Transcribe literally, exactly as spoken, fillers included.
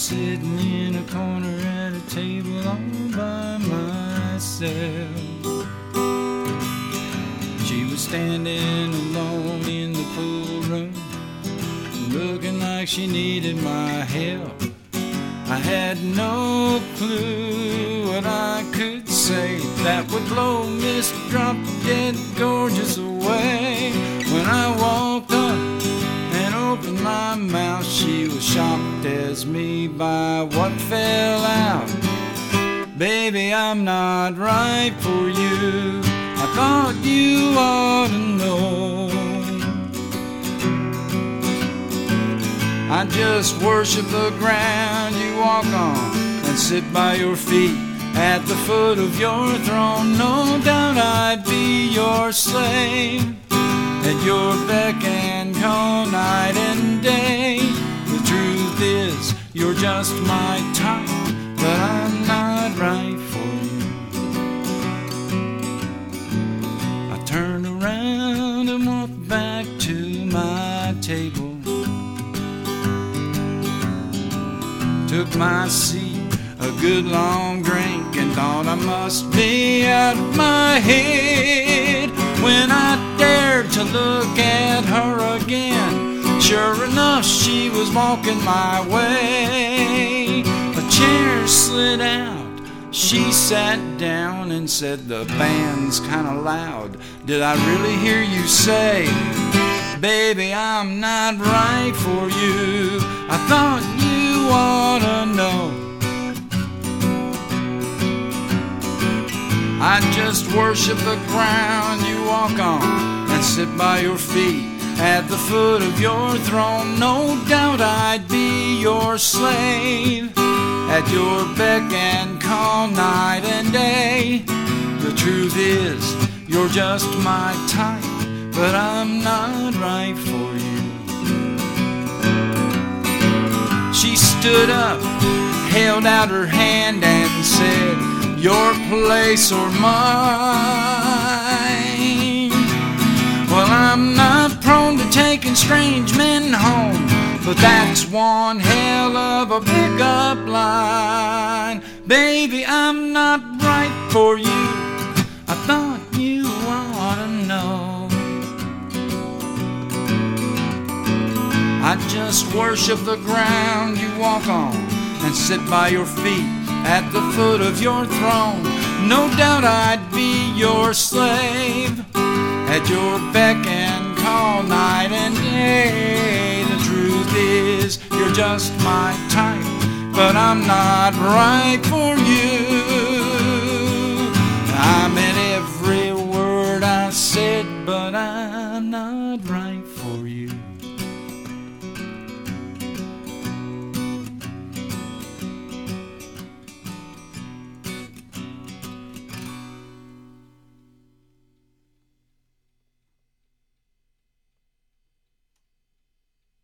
sitting in a corner at a table all by myself. She was standing alone in the pool room, looking like she needed my help. I had no clue what I could say that would blow Miss Drop Dead Gorgeous away. When I walked up and opened my mouth, she was shocked as me by what fell out. Baby, I'm not right for you. I thought you ought to know. I just worship the ground you walk on and sit by your feet at the foot of your throne. No doubt I'd be your slave, at your beck and call night and day. The truth is, you're just my type, but I'm not right for you. I turned around and walked back to my table, took my seat, a good long drink, and thought I must be out of my head when I dared to look at her again. Sure enough, she was walking my way. A chair slid out, she sat down and said, "The band's kinda loud. Did I really hear you say, baby, I'm not right for you? I thought you ought to know. I just worship the ground you walk on and sit by your feet at the foot of your throne. No doubt I'd be your slave, at your beck and call night and day. The truth is, you're just my type, but I'm not right for you." She stood up, held out her hand and said, "Your place or mine." Well, I'm not prone to taking strange men home, but that's one hell of a pick-up line. Baby, I'm not right for you. I thought you ought to know. I just worship the ground you walk on and sit by your feet at the foot of your throne. No doubt I'd be your slave, at your beck and call night and day. The truth is, you're just my type, but I'm not right for you. I meant every word I said, but I'm not right for you.